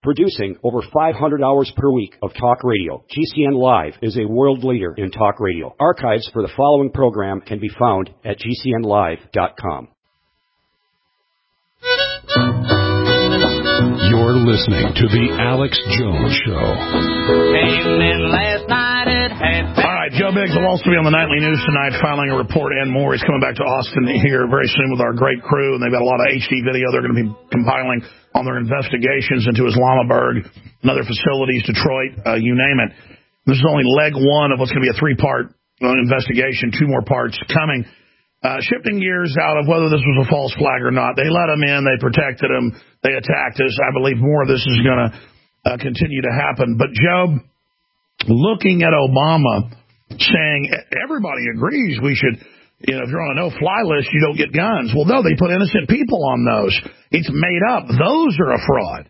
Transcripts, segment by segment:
Producing over 500 hours per week of talk radio, GCN Live is a world leader in talk radio. Archives for the following program can be found at GCNlive.com. You're listening to The Alex Jones Show. Came in last night at half. All right, Joe Biggs will also be on the nightly news tonight, filing a report and more. He's coming back to Austin here very soon with our great crew, and they've got a lot of HD video they're going to be compiling on their investigations into Islamabad and other facilities, Detroit, you name it. This is only leg one of what's going to be a three-part investigation, two more parts coming. Shifting gears out of whether this was a false flag or not. They let him in. They protected him. They attacked us. I believe more of this is going to continue to happen. But, Joe, looking at Obama saying everybody agrees we should, if you're on a no-fly list, you don't get guns. Well, no, they put innocent people on those. It's made up. Those are a fraud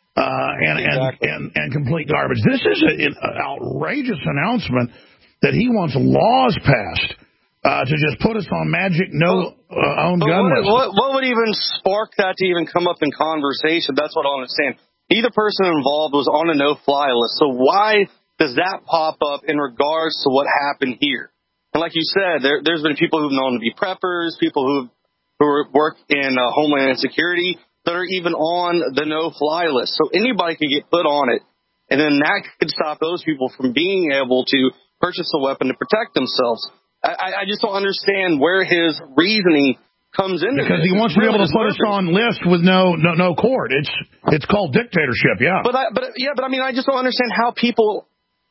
and complete garbage. This is an outrageous announcement that he wants laws passed to just put us on magic own gun list. What would even spark that to even come up in conversation? That's what I don't understand. Neither person involved was on a no-fly list. So why does that pop up in regards to what happened here? And like you said, there's been people who've known to be preppers, people who work in Homeland Security that are even on the no-fly list. So anybody can get put on it, and then that could stop those people from being able to purchase a weapon to protect themselves. I just don't understand where his reasoning comes in. Because he wants to be able to put us on lists with no court. It's called dictatorship, yeah. But I mean, I just don't understand how people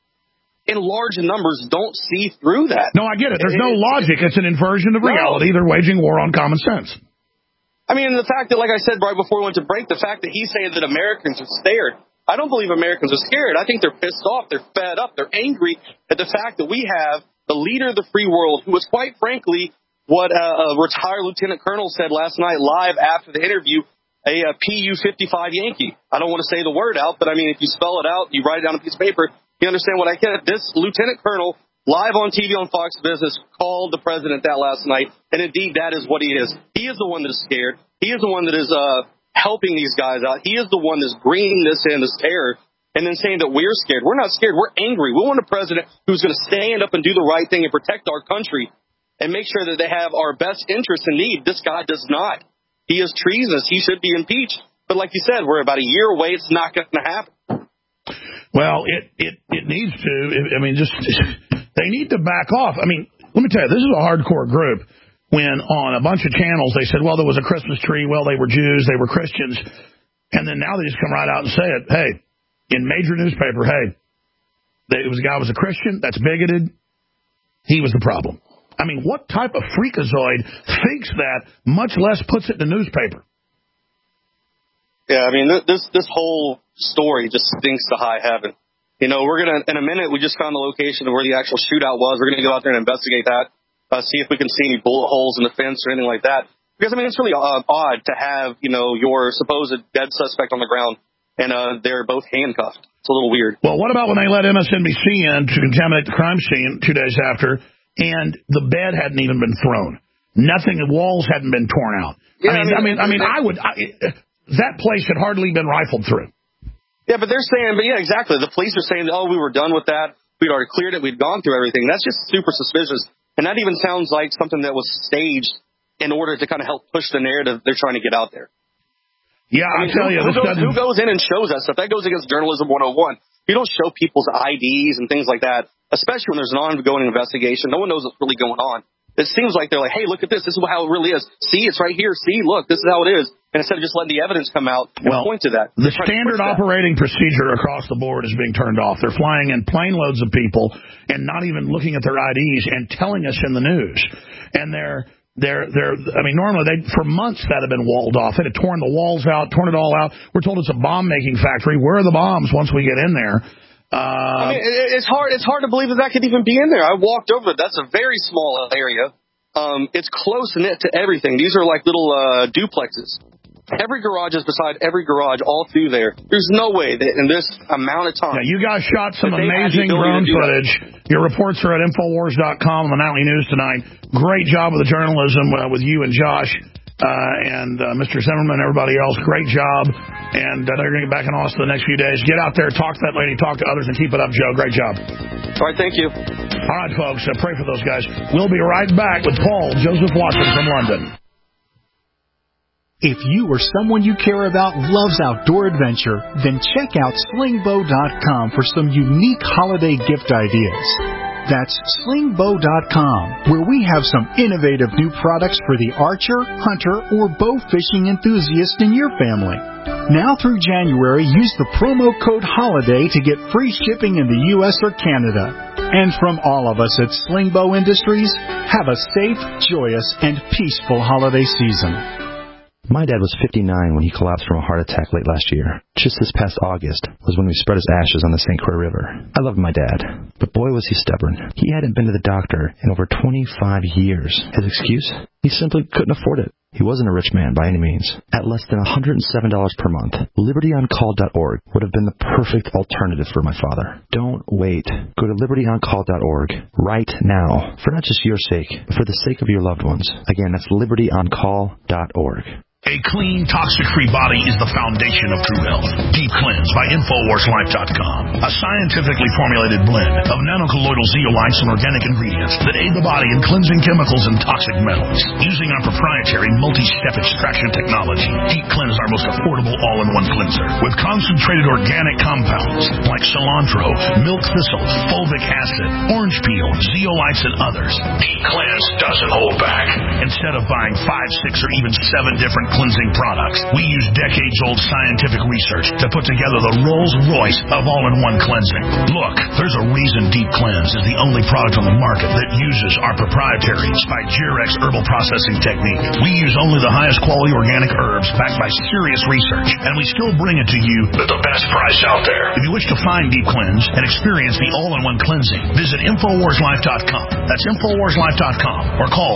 in large numbers don't see through that. No, I get it. There's no logic. It's an inversion of reality. They're waging war on common sense. I mean, the fact that, like I said right before we went to break, the fact that he's saying that Americans are scared. I don't believe Americans are scared. I think they're pissed off. They're fed up. They're angry at the fact that we have the leader of the free world, who was quite frankly what a retired lieutenant colonel said last night live after the interview, a PU-55 Yankee. I don't want to say the word out, but I mean, if you spell it out, you write it down on a piece of paper, you understand what I get. This lieutenant colonel, live on TV on Fox Business, called the president that last night, and indeed that is what he is. He is the one that is scared. He is the one that is helping these guys out. He is the one that's bringing this terror, and then saying that we're scared. We're not scared. We're angry. We want a president who's going to stand up and do the right thing and protect our country and make sure that they have our best interests in need. This guy does not. He is treasonous. He should be impeached. But like you said, we're about a year away. It's not going to happen. Well, it needs to. I mean, they need to back off. I mean, let me tell you, this is a hardcore group. When on a bunch of channels they said, well, there was a Christmas tree. Well, they were Jews. They were Christians. And then now they just come right out and say it. Hey, in major newspaper, hey, a guy was a Christian. That's bigoted. He was the problem. I mean, what type of freakazoid thinks that, much less puts it in the newspaper? Yeah, I mean, this whole story just stinks to high heaven. We're going to, in a minute, we just found the location of where the actual shootout was. We're going to go out there and investigate that, see if we can see any bullet holes in the fence or anything like that. Because, I mean, it's really odd to have, your supposed dead suspect on the ground and they're both handcuffed. It's a little weird. Well, what about when they let MSNBC in to contaminate the crime scene 2 days after, and the bed hadn't even been thrown? Nothing, the walls hadn't been torn out. Yeah, that place had hardly been rifled through. Yeah, but they're saying, exactly. The police are saying, we were done with that. We'd already cleared it. We'd gone through everything. That's just super suspicious. And that even sounds like something that was staged in order to kind of help push the narrative they're trying to get out there. Yeah, I mean, who goes in and shows that stuff? That goes against journalism 101. You don't show people's IDs and things like that, especially when there's an ongoing investigation. No one knows what's really going on. It seems like they're like, hey, look at this. This is how it really is. See, it's right here. See, look, this is how it is. And instead of just letting the evidence come out and point to that. The standard operating procedure across the board is being turned off. They're flying in plane loads of people and not even looking at their IDs and telling us in the news. And normally for months that had been walled off. They had torn the walls out, torn it all out. We're told it's a bomb-making factory. Where are the bombs once we get in there? I mean, it's hard to believe that could even be in there. I walked over it. That's a very small area. It's close knit to everything. These are like little duplexes. Every garage is beside every garage all through there. There's no way that in this amount of time. Yeah, you guys shot some amazing drone footage. Your reports are at Infowars.com on the Nightly News tonight. Great job with the journalism with you and Josh. and Mr. Zimmerman, everybody else, great job. And they're going to get back in Austin the next few days. Get out there, talk to that lady, talk to others, and keep it up, Joe. Great job. All right, thank you. All right, folks, pray for those guys. We'll be right back with Paul Joseph Watson from London. If you or someone you care about loves outdoor adventure, then check out slingbow.com for some unique holiday gift ideas. That's slingbow.com, where we have some innovative new products for the archer, hunter, or bow fishing enthusiast in your family. Now through January, use the promo code HOLIDAY to get free shipping in the U.S. or Canada. And from all of us at Slingbow Industries, have a safe, joyous, and peaceful holiday season. My dad was 59 when he collapsed from a heart attack late last year. Just this past August was when we spread his ashes on the St. Croix River. I loved my dad, but boy was he stubborn. He hadn't been to the doctor in over 25 years. His excuse? He simply couldn't afford it. He wasn't a rich man by any means. At less than $107 per month, LibertyOnCall.org would have been the perfect alternative for my father. Don't wait. Go to LibertyOnCall.org right now, for not just your sake, but for the sake of your loved ones. Again, that's LibertyOnCall.org. A clean, toxic-free body is the foundation of true health. Deep Cleanse by InfoWarsLife.com. A scientifically formulated blend of nanocolloidal zeolites and organic ingredients that aid the body in cleansing chemicals and toxic metals. Using our proprietary multi-step extraction technology, Deep Cleanse is our most affordable all-in-one cleanser with concentrated organic compounds like cilantro, milk thistle, fulvic acid, orange peel, zeolites, and others. Deep Cleanse doesn't hold back. Instead of buying 5, 6, or even 7 different cleansing products, we use decades-old scientific research to put together the Rolls-Royce of all-in-one cleansing. Look, there's a reason Deep Cleanse is the only product on the market that uses our proprietary Spigerex herbal processing technique. We use only the highest quality organic herbs backed by serious research, and we still bring it to you at the best price out there. If you wish to find Deep Cleanse and experience the all-in-one cleansing, visit InfoWarsLife.com. That's InfoWarsLife.com, or call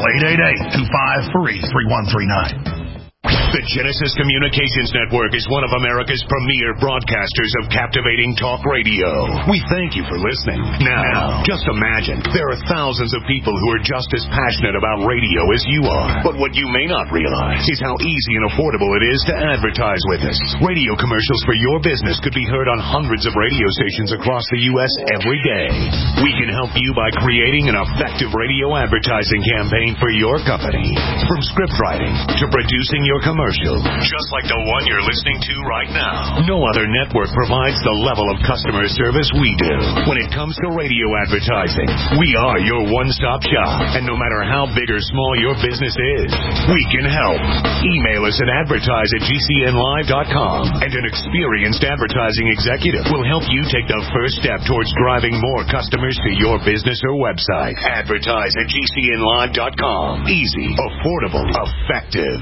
888-253-3139. The Genesis Communications Network is one of America's premier broadcasters of captivating talk radio. We thank you for listening. Now, just imagine, there are thousands of people who are just as passionate about radio as you are. But what you may not realize is how easy and affordable it is to advertise with us. Radio commercials for your business could be heard on hundreds of radio stations across the U.S. every day. We can help you by creating an effective radio advertising campaign for your company. From script writing to producing your commercial, just like the one you're listening to right now. No other network provides the level of customer service we do. When it comes to radio advertising, we are your one-stop shop. And no matter how big or small your business is, we can help. Email us at advertise@gcnlive.com, and an experienced advertising executive will help you take the first step towards driving more customers to your business or website. Advertise@gcnlive.com. Easy, affordable, effective.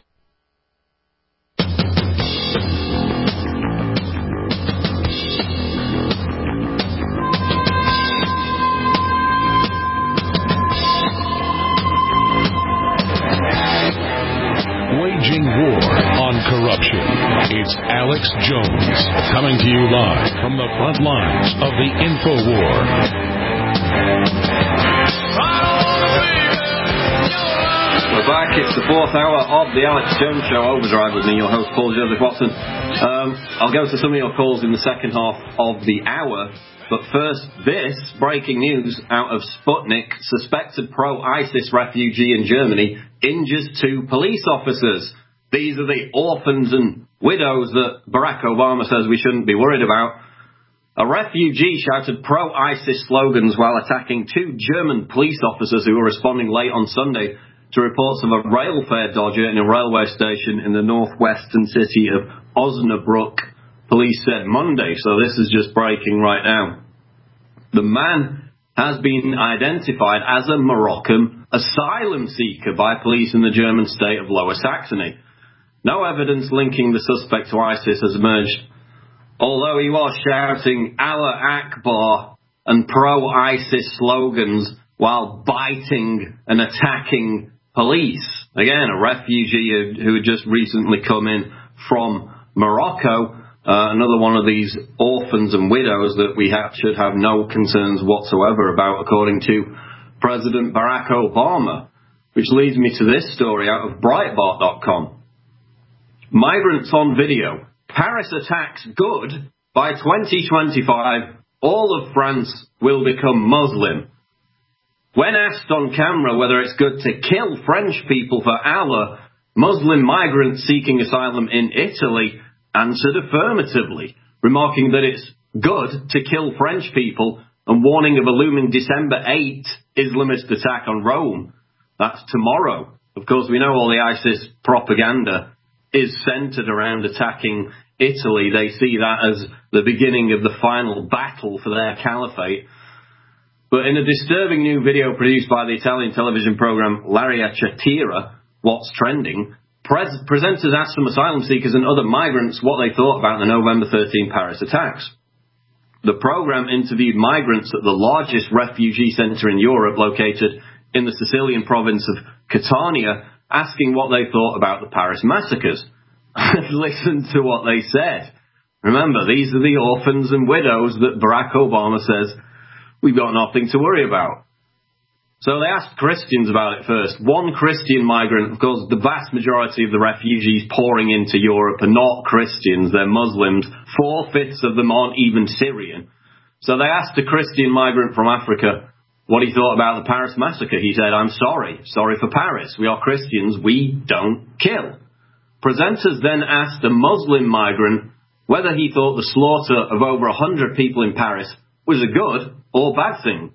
Waging war on corruption. It's Alex Jones, coming to you live from the front lines of the InfoWar. We're back. It's the 4th hour of the Alex Jones Show Overdrive with me, your host, Paul Joseph Watson. I'll go to some of your calls in the second half of the hour. But first, this breaking news out of Sputnik: suspected pro-ISIS refugee in Germany injures 2 police officers. These are the orphans and widows that Barack Obama says we shouldn't be worried about. A refugee shouted pro-ISIS slogans while attacking 2 German police officers who were responding late on Sunday to reports of a rail fare dodger in a railway station in the northwestern city of Osnabrück, police said Monday. So this is just breaking right now. The man has been identified as a Moroccan asylum seeker by police in the German state of Lower Saxony. No evidence linking the suspect to ISIS has emerged, although he was shouting Allah Akbar and pro-ISIS slogans while biting and attacking police. Again, a refugee who had just recently come in from Morocco. Another one of these orphans and widows that we should have no concerns whatsoever about, according to President Barack Obama. Which leads me to this story out of Breitbart.com. Migrants on video. Paris attacks good. By 2025, all of France will become Muslim. When asked on camera whether it's good to kill French people for Allah, Muslim migrants seeking asylum in Italy answered affirmatively, remarking that it's good to kill French people and warning of a looming December 8 Islamist attack on Rome. That's tomorrow. Of course, we know all the ISIS propaganda is centered around attacking Italy. They see that as the beginning of the final battle for their caliphate. But in a disturbing new video produced by the Italian television program L'aria Cetera, What's Trending, presenters asked some asylum seekers and other migrants what they thought about the November 13 Paris attacks. The program interviewed migrants at the largest refugee centre in Europe, located in the Sicilian province of Catania, asking what they thought about the Paris massacres. Listen to what they said. Remember, these are the orphans and widows that Barack Obama says we've got nothing to worry about. So they asked Christians about it first. One Christian migrant, of course, the vast majority of the refugees pouring into Europe are not Christians, they're Muslims. 4/5 of them aren't even Syrian. So they asked a Christian migrant from Africa what he thought about the Paris massacre. He said, I'm sorry for Paris. We are Christians, we don't kill. Presenters then asked a Muslim migrant whether he thought the slaughter of over 100 people in Paris was a good or bad thing.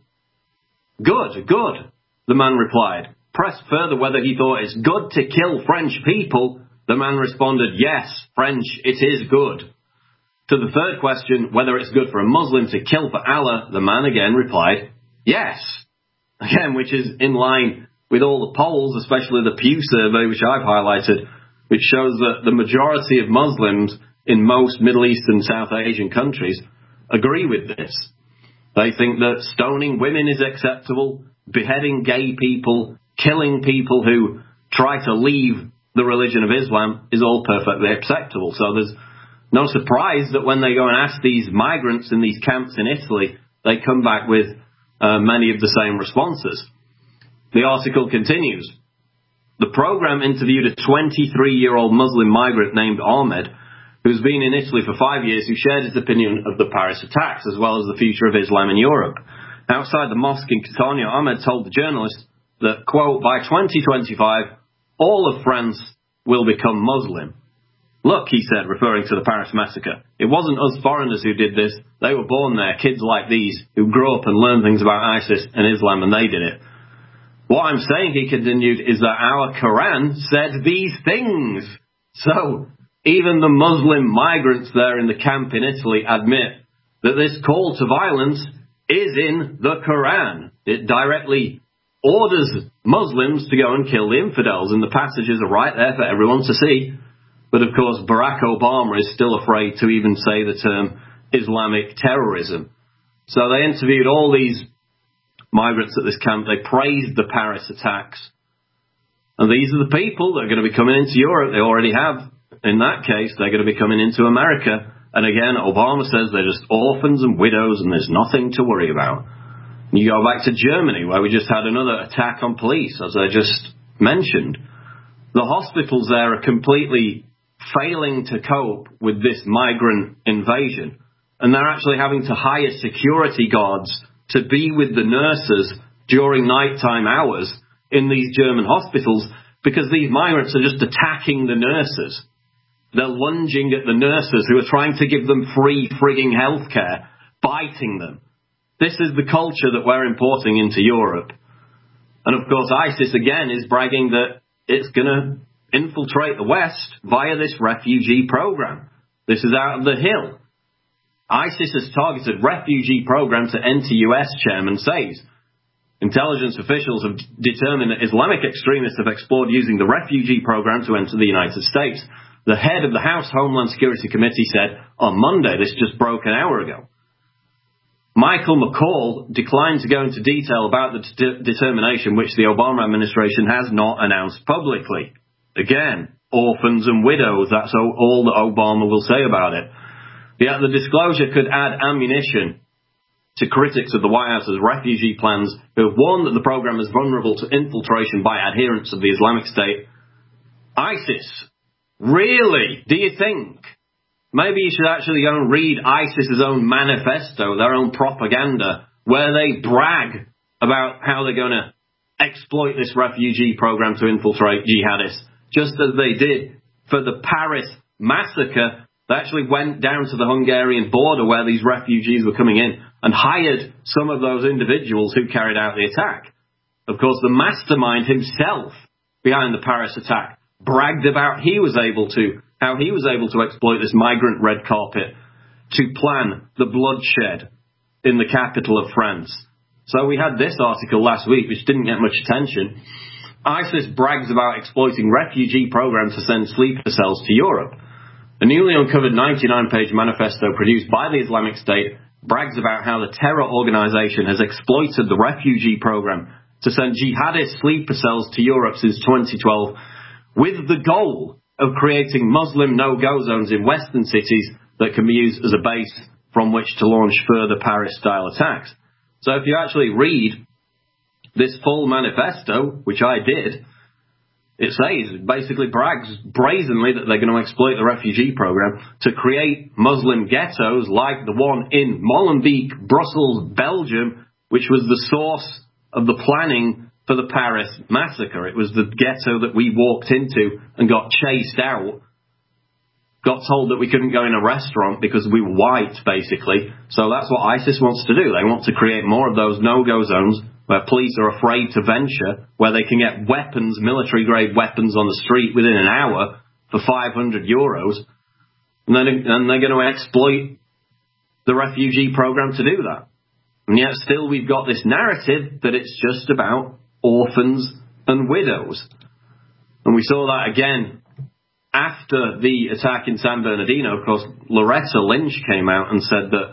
Good, the man replied. Pressed further whether he thought it's good to kill French people, the man responded, yes, French, it is good. To the third question, whether it's good for a Muslim to kill for Allah, the man again replied, yes. Again, which is in line with all the polls, especially the Pew survey, which I've highlighted, which shows that the majority of Muslims in most Middle East and South Asian countries agree with this. They think that stoning women is acceptable, beheading gay people, killing people who try to leave the religion of Islam is all perfectly acceptable. So there's no surprise that when they go and ask these migrants in these camps in Italy, they come back with many of the same responses. The article continues. The program interviewed a 23-year-old Muslim migrant named Ahmed, who's been in Italy for 5 years, who shared his opinion of the Paris attacks, as well as the future of Islam in Europe. Outside the mosque in Catania, Ahmed told the journalist that, quote, by 2025, all of France will become Muslim. Look, he said, referring to the Paris massacre, it wasn't us foreigners who did this. They were born there, kids like these, who grew up and learned things about ISIS and Islam, and they did it. What I'm saying, he continued, is that our Quran said these things. So, even the Muslim migrants there in the camp in Italy admit that this call to violence is in the Quran. It directly orders Muslims to go and kill the infidels, and the passages are right there for everyone to see. But of course, Barack Obama is still afraid to even say the term Islamic terrorism. So they interviewed all these migrants at this camp. They praised the Paris attacks. And these are the people that are going to be coming into Europe. They already have. In that case, they're going to be coming into America. And again, Obama says they're just orphans and widows and there's nothing to worry about. You go back to Germany, where we just had another attack on police, as I just mentioned. The hospitals there are completely failing to cope with this migrant invasion. And they're actually having to hire security guards to be with the nurses during nighttime hours in these German hospitals because these migrants are just attacking the nurses. They're lunging at the nurses who are trying to give them free frigging healthcare, biting them. This is the culture that we're importing into Europe. And of course, ISIS again is bragging that it's going to infiltrate the West via this refugee program. This is out of the hill. ISIS has targeted refugee program to enter US, chairman says. Intelligence officials have determined that Islamic extremists have explored using the refugee program to enter the United States. The head of the House Homeland Security Committee said on Monday, this just broke an hour ago. Michael McCall declined to go into detail about the determination which the Obama administration has not announced publicly. Again, orphans and widows, that's all that Obama will say about it. Yet the disclosure could add ammunition to critics of the White House's refugee plans, who have warned that the program is vulnerable to infiltration by adherents of the Islamic State. ISIS. Really? Do you think? Maybe you should actually go and read ISIS's own manifesto, their own propaganda, where they brag about how they're going to exploit this refugee program to infiltrate jihadists, just as they did for the Paris massacre. They actually went down to the Hungarian border where these refugees were coming in and hired some of those individuals who carried out the attack. Of course, the mastermind himself behind the Paris attack bragged about how he was able to exploit this migrant red carpet to plan the bloodshed in the capital of France. So we had this article last week, which didn't get much attention. ISIS brags about exploiting refugee programs to send sleeper cells to Europe. A newly uncovered 99-page manifesto produced by the Islamic State brags about how the terror organization has exploited the refugee program to send jihadist sleeper cells to Europe since 2012, with the goal of creating Muslim no-go zones in Western cities that can be used as a base from which to launch further Paris-style attacks. So if you actually read this full manifesto, which I did, it says, basically brags brazenly that they're going to exploit the refugee program to create Muslim ghettos like the one in Molenbeek, Brussels, Belgium, which was the source of the planning for the Paris massacre. It was the ghetto that we walked into and got chased out, got told that we couldn't go in a restaurant because we were white, basically. So that's what ISIS wants to do. They want to create more of those no-go zones where police are afraid to venture, where they can get weapons, military-grade weapons on the street within an hour for €500. And then they're going to exploit the refugee program to do that. And yet still we've got this narrative that it's just about orphans and widows. And we saw that again after the attack in San Bernardino. Of course, Loretta Lynch came out and said that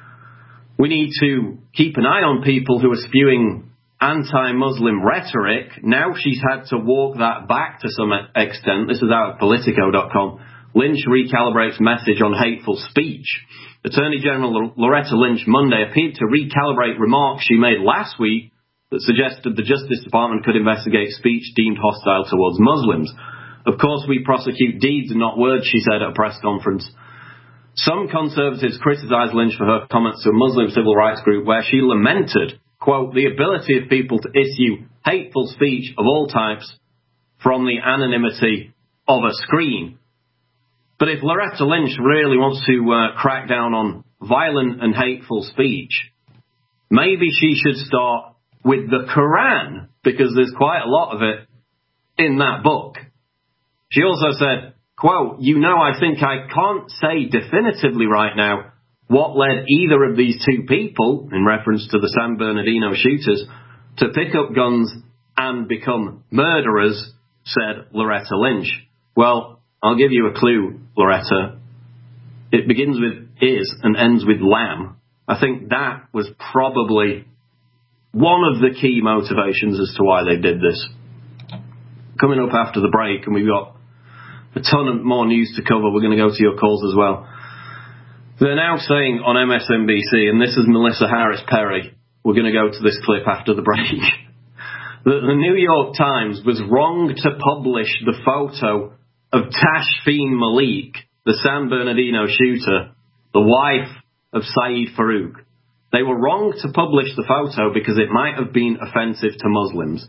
we need to keep an eye on people who are spewing anti-Muslim rhetoric. Now she's had to walk that back to some extent. This is out of Politico.com. Lynch recalibrates message on hateful speech. Attorney General Loretta Lynch Monday appeared to recalibrate remarks she made last week that suggested the Justice Department could investigate speech deemed hostile towards Muslims. Of course, we prosecute deeds and not words, she said at a press conference. Some conservatives criticised Lynch for her comments to a Muslim civil rights group where she lamented, quote, the ability of people to issue hateful speech of all types from the anonymity of a screen. But if Loretta Lynch really wants to crack down on violent and hateful speech, maybe she should start with the Quran, because there's quite a lot of it in that book. She also said, quote, I think I can't say definitively right now what led either of these two people, in reference to the San Bernardino shooters, to pick up guns and become murderers, said Loretta Lynch. Well, I'll give you a clue, Loretta. It begins with is and ends with lamb. I think that was probably one of the key motivations as to why they did this. Coming up after the break, and we've got a ton of more news to cover. We're going to go to your calls as well. They're now saying on MSNBC, and this is Melissa Harris Perry, we're going to go to this clip after the break, that the New York Times was wrong to publish the photo of Tashfeen Malik, the San Bernardino shooter, the wife of Saeed Farouk. They were wrong to publish the photo because it might have been offensive to Muslims.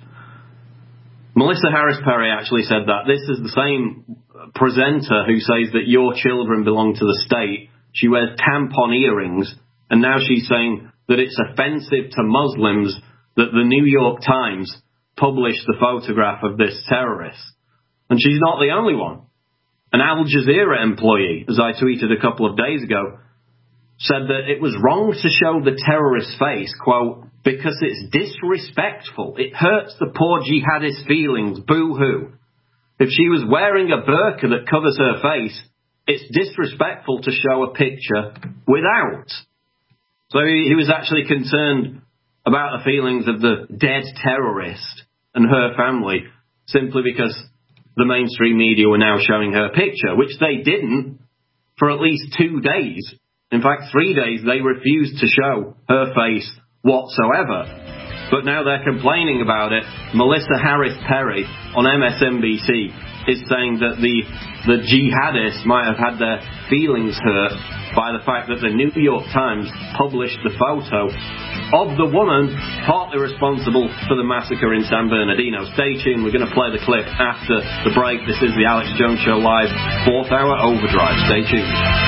Melissa Harris Perry actually said that. This is the same presenter who says that your children belong to the state. She wears tampon earrings, and now she's saying that it's offensive to Muslims that the New York Times published the photograph of this terrorist. And she's not the only one. An Al Jazeera employee, as I tweeted a couple of days ago, said that it was wrong to show the terrorist's face, quote, because it's disrespectful. It hurts the poor jihadist's feelings, boo-hoo. If she was wearing a burqa that covers her face, it's disrespectful to show a picture without. So he was actually concerned about the feelings of the dead terrorist and her family, simply because the mainstream media were now showing her picture, which they didn't for at least 2 days In fact, 3 days they refused to show her face whatsoever. But now they're complaining about it. Melissa Harris Perry on MSNBC is saying that the jihadists might have had their feelings hurt by the fact that the New York Times published the photo of the woman partly responsible for the massacre in San Bernardino. Stay tuned. We're going to play the clip after the break. This is the Alex Jones Show Live, 4th Hour Overdrive. Stay tuned.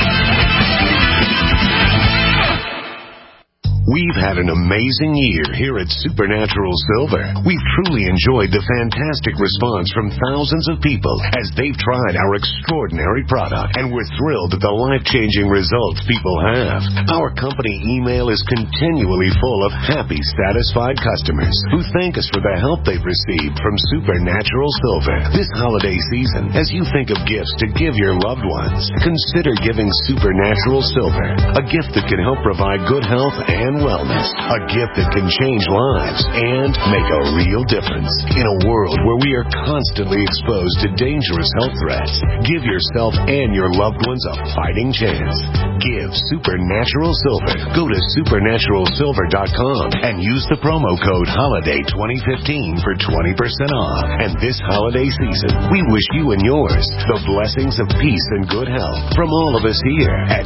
We've had an amazing year here at Supernatural Silver. We've truly enjoyed the fantastic response from thousands of people as they've tried our extraordinary product, and we're thrilled at the life-changing results people have. Our company email is continually full of happy, satisfied customers who thank us for the help they've received from Supernatural Silver. This holiday season, as you think of gifts to give your loved ones, consider giving Supernatural Silver, a gift that can help provide good health and wellness, a gift that can change lives and make a real difference. In a world where we are constantly exposed to dangerous health threats, give yourself and your loved ones a fighting chance. Give Supernatural Silver. Go to supernaturalsilver.com and use the promo code HOLIDAY2015 for 20% off. And this holiday season, we wish you and yours the blessings of peace and good health from all of us here at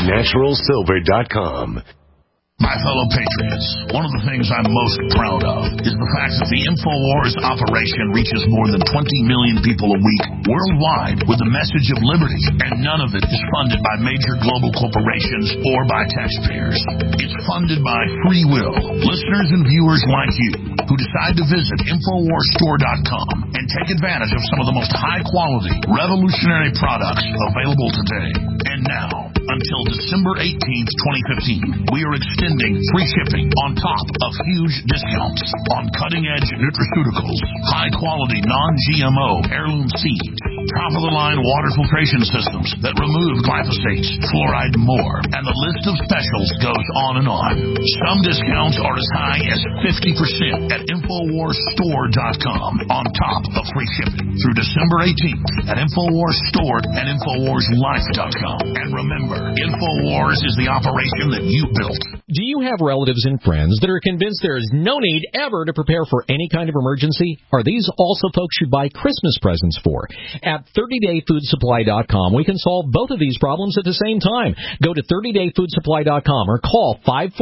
supernaturalsilver.com. My fellow patriots, one of the things I'm most proud of is the fact that the InfoWars operation reaches more than 20 million people a week worldwide with the message of liberty, and none of it is funded by major global corporations or by taxpayers. It's funded by free will, listeners and viewers like you who decide to visit InfoWarsStore.com and take advantage of some of the most high-quality, revolutionary products available today. And now, until December 18th, 2015, we are extending free shipping on top of huge discounts on cutting-edge nutraceuticals, high-quality non-GMO heirloom seeds, top-of-the-line water filtration systems that remove glyphosate, fluoride, and more. And the list of specials goes on and on. Some discounts are as high as 50% at InfoWarsStore.com on top of free shipping through December 18th at InfoWarsStore and InfoWarsLife.com. And remember, InfoWars is the operation that you built. Do you have relatives and friends that are convinced there is no need ever to prepare for any kind of emergency? Are these also folks you buy Christmas presents for? At 30dayfoodsupply.com, we can solve both of these problems at the same time. Go to 30dayfoodsupply.com or call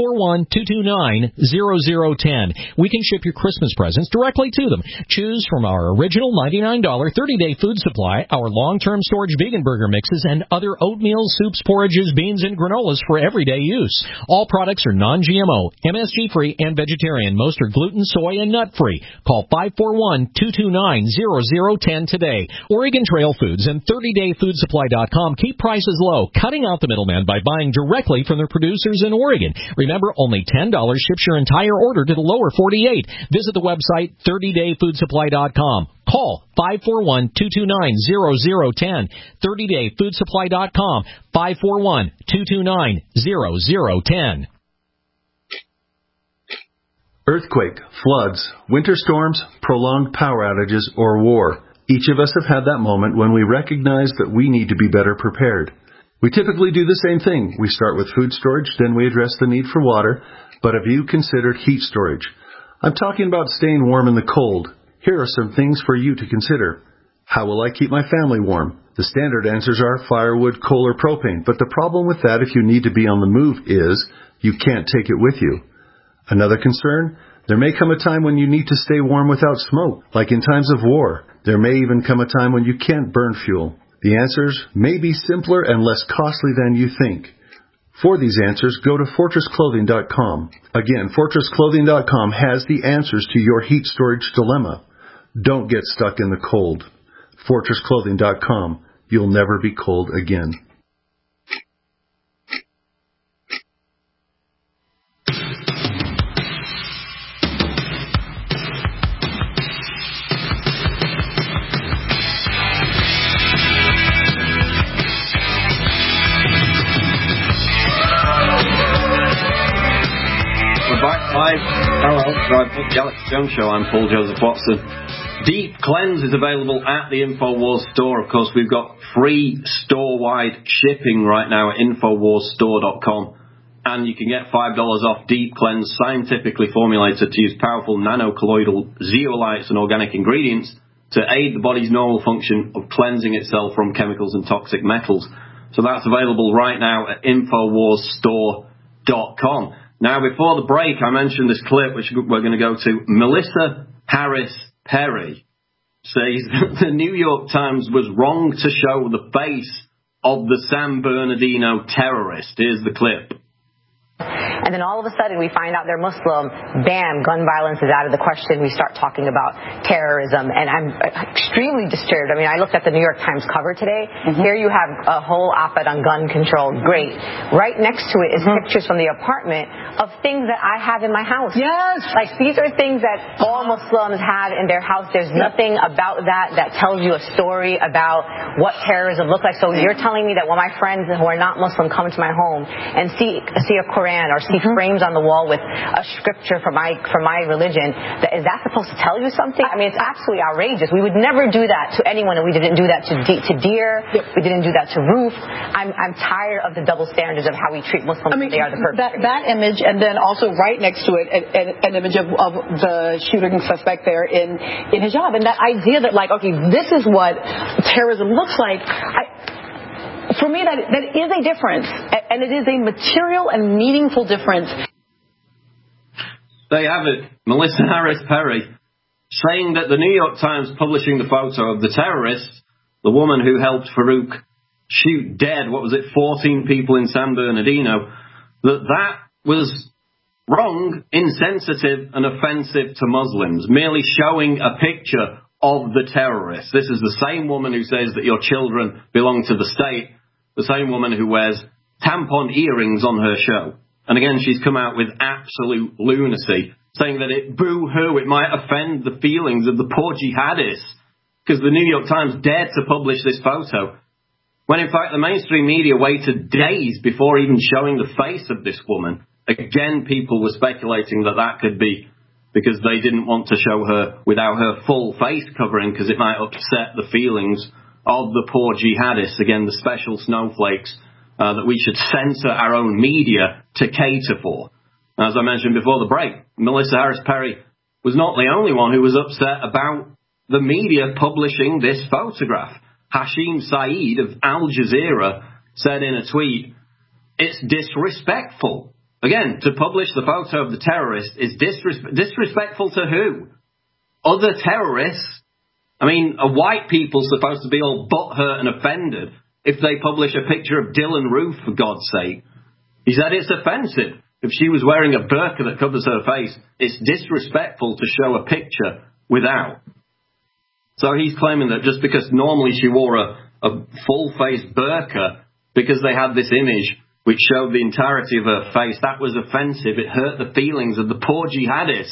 541-229-0010. We can ship your Christmas presents directly to them. Choose from our original $99 30-day food supply, our long-term storage vegan burger mixes, and other oatmeal, soups, porridges, beans, and granolas for everyday use. All products are non-GMO, MSG-free, and vegetarian. Most are gluten, soy, and nut-free. Call 541-229-0010 today. Oregon Trail Foods and 30dayfoodsupply.com keep prices low, cutting out the middleman by buying directly from their producers in Oregon. Remember, only $10 ships your entire order to the lower 48. Visit the website 30dayfoodsupply.com. Call 541-229-0010. 30dayfoodsupply.com. 541-229-0010. Earthquake, floods, winter storms, prolonged power outages, or war. Each of us have had that moment when we recognize that we need to be better prepared. We typically do the same thing. We start with food storage, then we address the need for water. But have you considered heat storage? I'm talking about staying warm in the cold. Here are some things for you to consider. How will I keep my family warm? The standard answers are firewood, coal, or propane. But the problem with that if you need to be on the move is you can't take it with you. Another concern, there may come a time when you need to stay warm without smoke, like in times of war. There may even come a time when you can't burn fuel. The answers may be simpler and less costly than you think. For these answers, go to FortressClothing.com. Again, FortressClothing.com has the answers to your heat storage dilemma. Don't get stuck in the cold. FortressClothing.com. You'll never be cold again. Live, hello, the Alex Jones Show. I'm Paul Joseph Watson. Deep Cleanse is available at the InfoWars store. Of course, we've got free store-wide shipping right now at InfoWarsStore.com. And you can get $5 off Deep Cleanse, scientifically formulated to use powerful nanocolloidal zeolites and organic ingredients to aid the body's normal function of cleansing itself from chemicals and toxic metals. So that's available right now at InfoWarsStore.com. Now, before the break, I mentioned this clip, which we're going to go to. Melissa Harris Perry says that the New York Times was wrong to show the face of the San Bernardino terrorist. Here's the clip. And then all of a sudden we find out they're Muslim. Bam, gun violence is out of the question. We start talking about terrorism. And I'm extremely disturbed. I mean, I looked at the New York Times cover today. Mm-hmm. Here you have a whole op-ed on gun control. Great. Right next to it is pictures from the apartment of things that I have in my house. Yes. Like, these are things that all Muslims have in their house. There's nothing about that tells you a story about what terrorism looks like. So you're telling me that when my friends who are not Muslim come to my home and see a Quran or see frames on the wall with a scripture from my religion, is that supposed to tell you something? I mean, it's absolutely outrageous. We would never do that to anyone, and we didn't do that to Deer. We didn't do that to Roof. I'm tired of the double standards of how we treat Muslims. I mean, they are the perpetrators. That image, and then also right next to it, an image of the shooting suspect there in hijab, and that idea that, like, okay, this is what terrorism looks like. For me, that is a difference, and it is a material and meaningful difference. There you have it, Melissa Harris Perry, saying that the New York Times publishing the photo of the terrorist, the woman who helped Farouk shoot dead, 14 people in San Bernardino, that was wrong, insensitive, and offensive to Muslims, merely showing a picture of the terrorist. This is the same woman who says that your children belong to the state, the same woman who wears tampon earrings on her show. And again, she's come out with absolute lunacy, saying that boo-hoo, it might offend the feelings of the poor jihadists, because the New York Times dared to publish this photo, when in fact the mainstream media waited days before even showing the face of this woman. Again, people were speculating that could be because they didn't want to show her without her full face covering, because it might upset the feelings of the poor jihadists, again, the special snowflakes that we should censor our own media to cater for. As I mentioned before the break, Melissa Harris Perry was not the only one who was upset about the media publishing this photograph. Hashim Saeed of Al Jazeera said in a tweet, "It's disrespectful." Again, to publish the photo of the terrorist is disrespectful to who? Other terrorists? I mean, are white people supposed to be all butthurt and offended if they publish a picture of Dylan Roof, for God's sake? He said it's offensive. If she was wearing a burqa that covers her face, it's disrespectful to show a picture without. So he's claiming that just because normally she wore a full-face burqa, because they had this image which showed the entirety of her face, that was offensive. It hurt the feelings of the poor jihadists.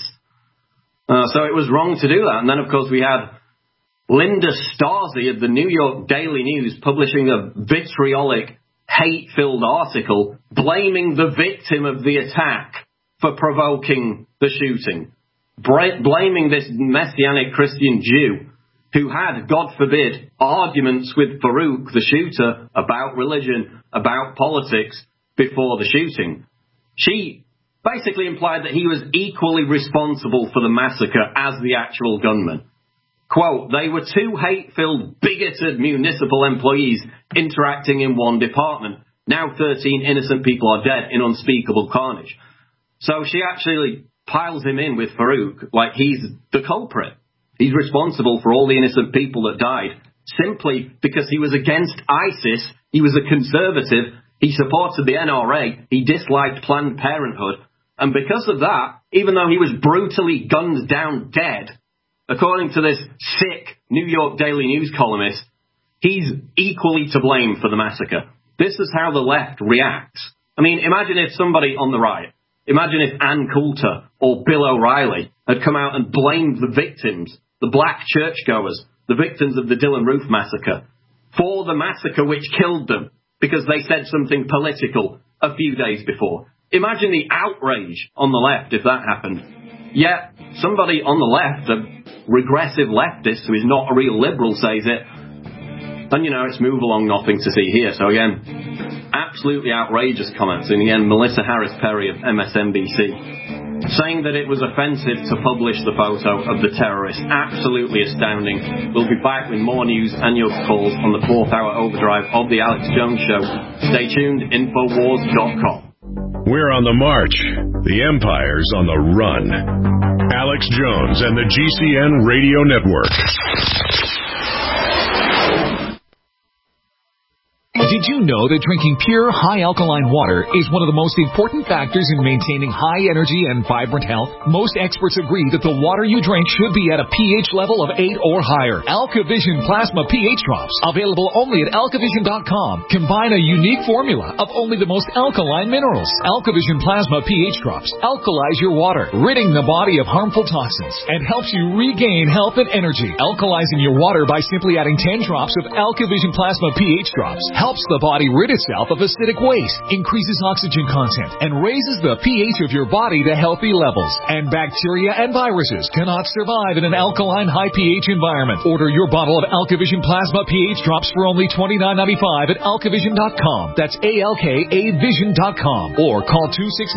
So it was wrong to do that. And then, of course, we had Linda Stasi of the New York Daily News publishing a vitriolic, hate-filled article blaming the victim of the attack for provoking the shooting, blaming this Messianic Christian Jew who had, God forbid, arguments with Farouk, the shooter, about religion, about politics before the shooting. She basically implied that he was equally responsible for the massacre as the actual gunman. Quote, "They were two hate-filled, bigoted municipal employees interacting in one department. Now 13 innocent people are dead in unspeakable carnage." So she actually piles him in with Farouk like he's the culprit. He's responsible for all the innocent people that died simply because he was against ISIS. He was a conservative. He supported the NRA. He disliked Planned Parenthood. And because of that, even though he was brutally gunned down dead, according to this sick New York Daily News columnist, he's equally to blame for the massacre. This is how the left reacts. I mean, imagine if somebody on the right, imagine if Ann Coulter or Bill O'Reilly had come out and blamed the victims, the black churchgoers, the victims of the Dylan Roof massacre, for the massacre which killed them because they said something political a few days before. Imagine the outrage on the left if that happened. Yet, somebody on the left, a regressive leftist who is not a real liberal, says it, then, it's move along, nothing to see here. So again, absolutely outrageous comments. And again, Melissa Harris Perry of MSNBC saying that it was offensive to publish the photo of the terrorist. Absolutely astounding. We'll be back with more news and your calls on the 4th hour overdrive of the Alex Jones Show. Stay tuned, Infowars.com. We're on the march. The empire's on the run. Alex Jones and the GCN Radio Network. Did you know that drinking pure, high-alkaline water is one of the most important factors in maintaining high energy and vibrant health? Most experts agree that the water you drink should be at a pH level of 8 or higher. AlkaVision Plasma pH Drops, available only at alkavision.com, combine a unique formula of only the most alkaline minerals. AlkaVision Plasma pH Drops alkalize your water, ridding the body of harmful toxins, and helps you regain health and energy. Alkalizing your water by simply adding 10 drops of AlkaVision Plasma pH Drops helps the body rid itself of acidic waste, increases oxygen content, and raises the pH of your body to healthy levels. And bacteria and viruses cannot survive in an alkaline high pH environment. Order your bottle of AlkaVision Plasma pH Drops for only $29.95 at alkavision.com. That's ALKAvision.com. Or call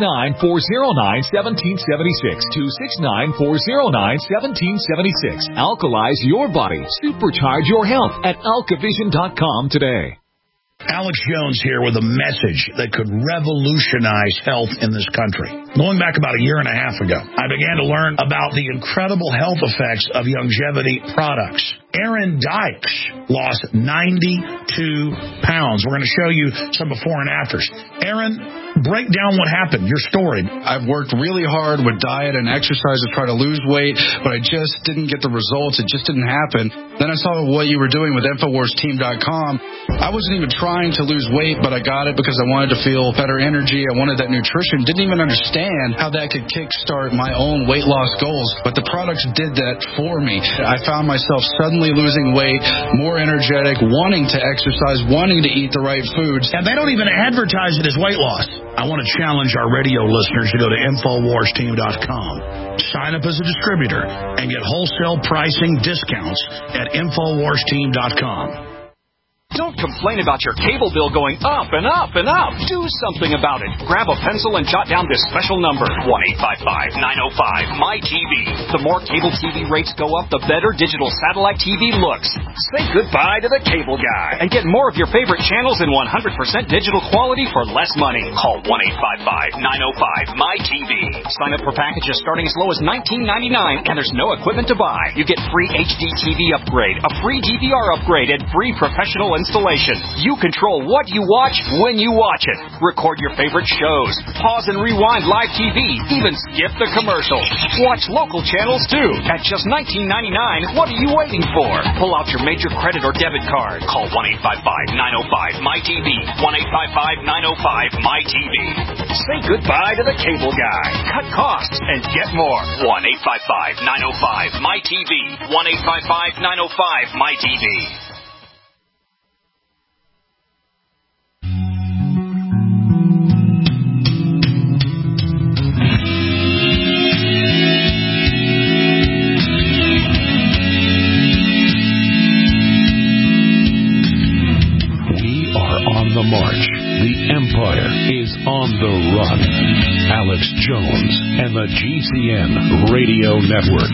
269-409-1776. 269-409-1776. Alkalize your body. Supercharge your health at alkavision.com today. Alex Jones here with a message that could revolutionize health in this country. Going back about a year and a half ago, I began to learn about the incredible health effects of longevity products. Aaron Dykes lost 92 pounds. We're going to show you some before and afters. Aaron, break down what happened, your story. I've worked really hard with diet and exercise to try to lose weight, but I just didn't get the results. It just didn't happen. Then I saw what you were doing with InfoWarsTeam.com. I wasn't even trying to lose weight, but I got it because I wanted to feel better energy. I wanted that nutrition. Didn't even understand how that could kickstart my own weight loss goals, but the products did that for me. I found myself suddenly losing weight, more energetic, wanting to exercise, wanting to eat the right foods. And they don't even advertise it as weight loss. I want to challenge our radio listeners to go to InfoWarsTeam.com, sign up as a distributor, and get wholesale pricing discounts at InfoWarsTeam.com. Don't complain about your cable bill going up and up and up. Do something about it. Grab a pencil and jot down this special number, 1-855-905-MY-TV. The more cable TV rates go up, the better digital satellite TV looks. Say goodbye to the cable guy and get more of your favorite channels in 100% digital quality for less money. Call 1-855-905-MY-TV. Sign up for packages starting as low as $19.99, and there's no equipment to buy. You get free HD TV upgrade, a free DVR upgrade, and free professional installation. You control what you watch when you watch it. Record your favorite shows. Pause and rewind live TV. Even skip the commercials. Watch local channels too. At just $19.99, what are you waiting for? Pull out your major credit or debit card. Call 1-855-905-MY-TV. 1-855-905-MY-TV. Say goodbye to the cable guy. Cut costs and get more. 1-855-905-MY-TV. 1-855-905-MY-TV. The march. The empire is on the run. Alex Jones and the GCN Radio Network.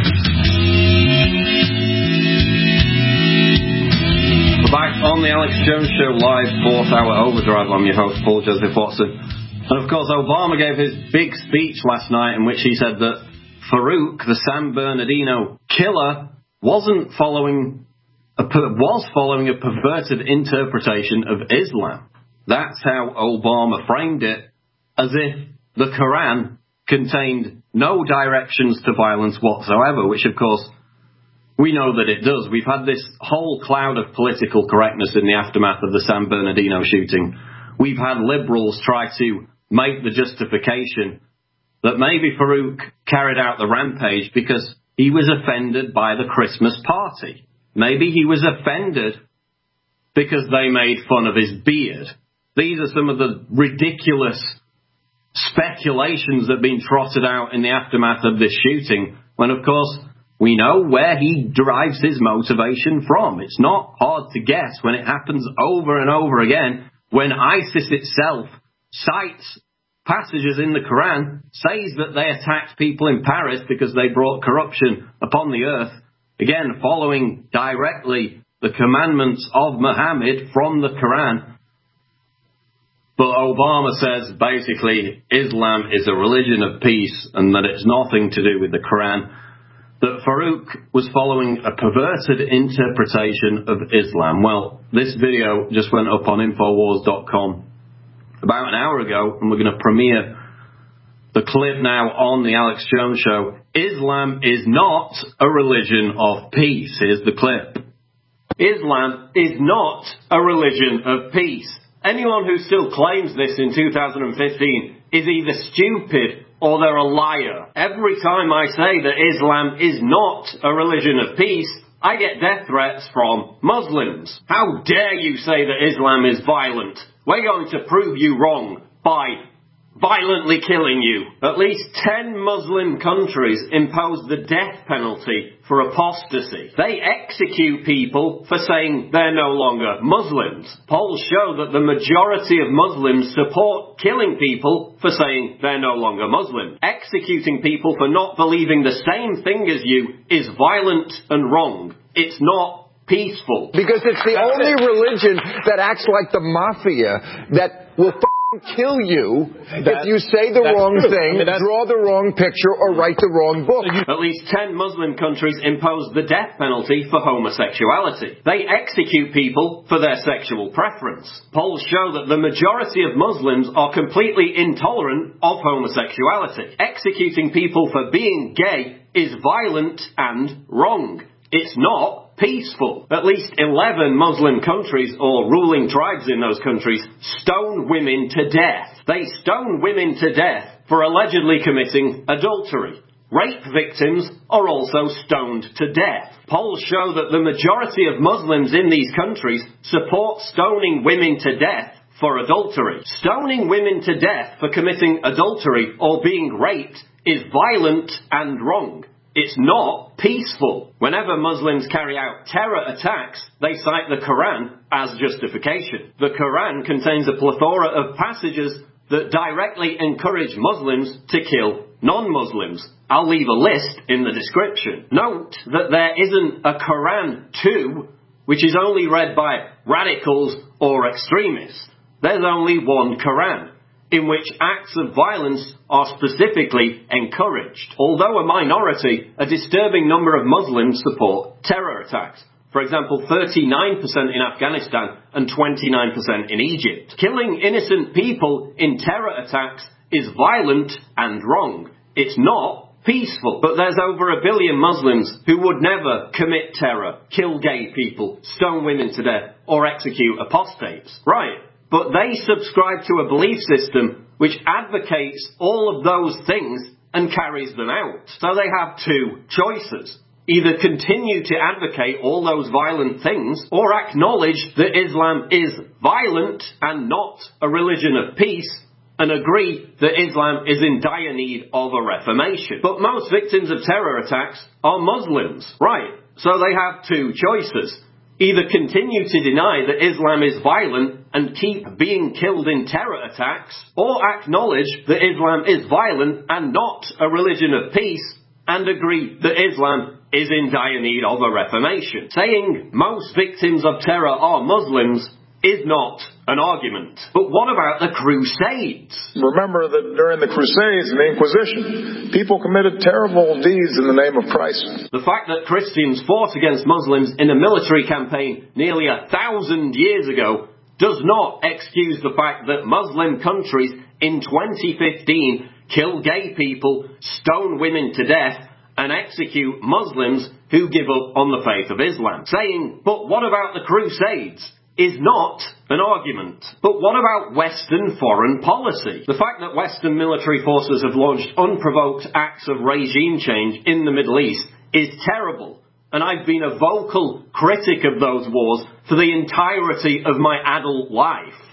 We're back on the Alex Jones Show live 4th hour overdrive. I'm your host, Paul Joseph Watson. And of course, Obama gave his big speech last night in which he said that Farouk, the San Bernardino killer, was following a perverted interpretation of Islam. That's how Obama framed it, as if the Quran contained no directions to violence whatsoever, which of course we know that it does. We've had this whole cloud of political correctness in the aftermath of the San Bernardino shooting. We've had liberals try to make the justification that maybe Farouk carried out the rampage because he was offended by the Christmas party. Maybe he was offended because they made fun of his beard. These are some of the ridiculous speculations that have been trotted out in the aftermath of this shooting. when, of course, we know where he derives his motivation from. It's not hard to guess when it happens over and over again, when ISIS itself cites passages in the Quran, says that they attacked people in Paris because they brought corruption upon the earth, again, following directly the commandments of Muhammad from the Quran. But Obama says basically Islam is a religion of peace and that it's nothing to do with the Quran, that Farouk was following a perverted interpretation of Islam. Well, this video just went up on Infowars.com about an hour ago, and we're going to premiere the clip now on the Alex Jones Show. Islam is not a religion of peace. Here's the clip. Islam is not a religion of peace. Anyone who still claims this in 2015 is either stupid or they're a liar. Every time I say that Islam is not a religion of peace, I get death threats from Muslims. How dare you say that Islam is violent? We're going to prove you wrong by violently killing you. At least 10 Muslim countries impose the death penalty for apostasy. They execute people for saying they're no longer Muslims. Polls show that the majority of Muslims support killing people for saying they're no longer Muslim. Executing people for not believing the same thing as you is violent and wrong. It's not peaceful. Because it's the only religion that acts like the mafia, that will kill you if you say the wrong thing, draw the wrong picture, or write the wrong book. At least 10 Muslim countries impose the death penalty for homosexuality. They execute people for their sexual preference. Polls show that the majority of Muslims are completely intolerant of homosexuality. Executing people for being gay is violent and wrong. It's not peaceful. At least 11 Muslim countries, or ruling tribes in those countries, stone women to death. They stone women to death for allegedly committing adultery. Rape victims are also stoned to death. Polls show that the majority of Muslims in these countries support stoning women to death for adultery. Stoning women to death for committing adultery or being raped is violent and wrong. It's not peaceful. Whenever Muslims carry out terror attacks, they cite the Quran as justification. The Quran contains a plethora of passages that directly encourage Muslims to kill non-Muslims. I'll leave a list in the description. Note that there isn't a Quran 2, which is only read by radicals or extremists. There's only one Quran, in which acts of violence are specifically encouraged. Although a minority, a disturbing number of Muslims support terror attacks. For example, 39% in Afghanistan and 29% in Egypt. Killing innocent people in terror attacks is violent and wrong. It's not peaceful. But there's over 1 billion Muslims who would never commit terror, kill gay people, stone women to death, or execute apostates. Right. But they subscribe to a belief system which advocates all of those things and carries them out. So they have two choices. Either continue to advocate all those violent things, or acknowledge that Islam is violent and not a religion of peace, and agree that Islam is in dire need of a reformation. But most victims of terror attacks are Muslims. Right. So they have two choices. Either continue to deny that Islam is violent and keep being killed in terror attacks, or acknowledge that Islam is violent and not a religion of peace, and agree that Islam is in dire need of a reformation. Saying most victims of terror are Muslims is not an argument. But what about the Crusades? Remember that during the Crusades and the Inquisition, people committed terrible deeds in the name of Christ. The fact that Christians fought against Muslims in a military campaign nearly 1,000 years ago does not excuse the fact that Muslim countries in 2015 kill gay people, stone women to death, and execute Muslims who give up on the faith of Islam. Saying, but what about the Crusades? Is not an argument. But what about Western foreign policy? The fact that Western military forces have launched unprovoked acts of regime change in the Middle East is terrible, and I've been a vocal critic of those wars for the entirety of my adult life.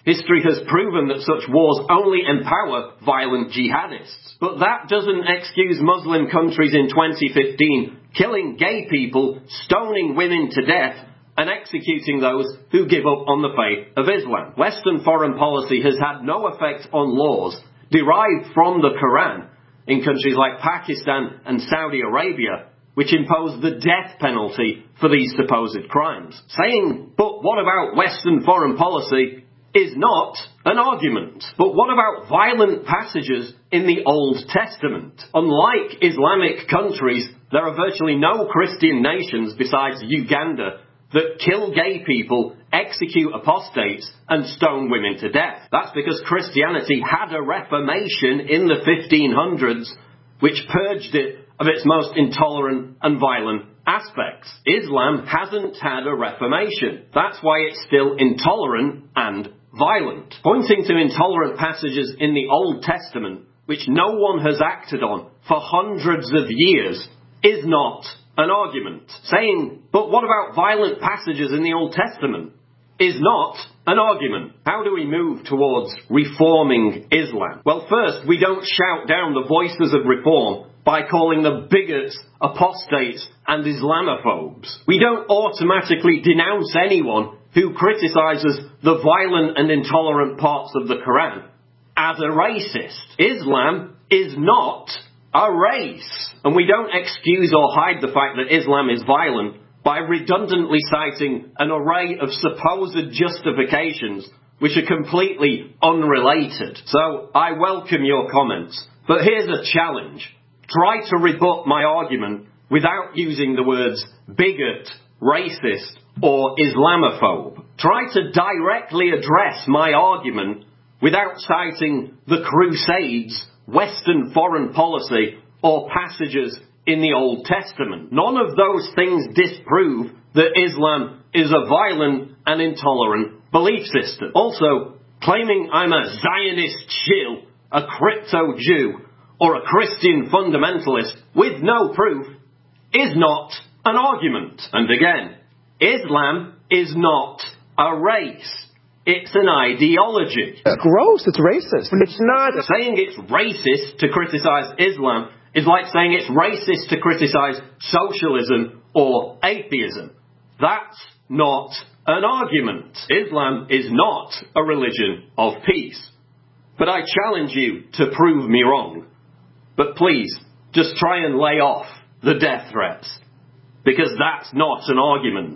History has proven that such wars only empower violent jihadists. But that doesn't excuse Muslim countries in 2015 killing gay people, stoning women to death, and executing those who give up on the faith of Islam. Western foreign policy has had no effect on laws derived from the Quran in countries like Pakistan and Saudi Arabia, which impose the death penalty for these supposed crimes. Saying, but what about Western foreign policy, is not an argument. But what about violent passages in the Old Testament? Unlike Islamic countries, there are virtually no Christian nations besides Uganda that kill gay people, execute apostates, and stone women to death. That's because Christianity had a reformation in the 1500s, which purged it of its most intolerant and violent aspects. Islam hasn't had a reformation. That's why it's still intolerant and violent. Pointing to intolerant passages in the Old Testament, which no one has acted on for hundreds of years, is not an argument. Saying, but what about violent passages in the Old Testament, is not an argument. How do we move towards reforming Islam? Well, first, we don't shout down the voices of reform by calling them bigots, apostates, and Islamophobes. We don't automatically denounce anyone who criticizes the violent and intolerant parts of the Quran as a racist. Islam is not a race. And we don't excuse or hide the fact that Islam is violent by redundantly citing an array of supposed justifications which are completely unrelated. So I welcome your comments. But here's a challenge. Try to rebut my argument without using the words bigot, racist, or Islamophobe. Try to directly address my argument without citing the Crusades, Western foreign policy, or passages in the Old Testament. None of those things disprove that Islam is a violent and intolerant belief system. Also, claiming I'm a Zionist shill, a crypto Jew, or a Christian fundamentalist with no proof is not an argument. And again, Islam is not a race. It's an ideology. It's gross. It's racist. It's not. Saying it's racist to criticize Islam is like saying it's racist to criticize socialism or atheism. That's not an argument. Islam is not a religion of peace. But I challenge you to prove me wrong. But please, just try and lay off the death threats, because that's not an argument.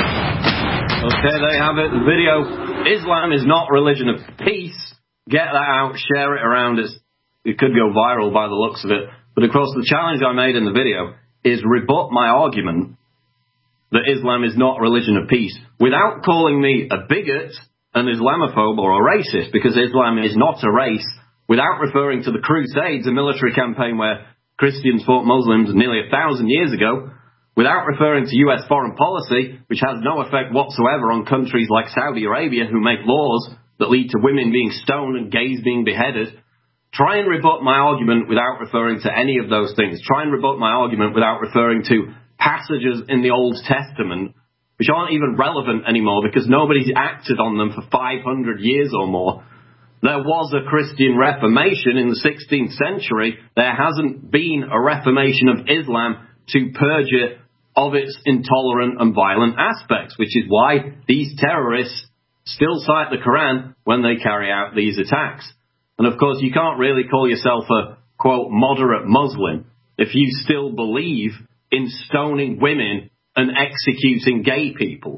Okay, there you have it, the video. Islam is not a religion of peace. Get that out, share it around. It could go viral by the looks of it. But of course, the challenge I made in the video is rebut my argument that Islam is not a religion of peace without calling me a bigot, an Islamophobe, or a racist, because Islam is not a race, without referring to the Crusades, a military campaign where Christians fought Muslims nearly 1,000 years ago, without referring to US foreign policy, which has no effect whatsoever on countries like Saudi Arabia who make laws that lead to women being stoned and gays being beheaded. Try and rebut my argument without referring to any of those things. Try and rebut my argument without referring to passages in the Old Testament which aren't even relevant anymore because nobody's acted on them for 500 years or more. There was a Christian Reformation in the 16th century. There hasn't been a reformation of Islam to purge it of its intolerant and violent aspects, which is why these terrorists still cite the Quran when they carry out these attacks. And of course, you can't really call yourself a, quote, moderate Muslim if you still believe in stoning women and executing gay people.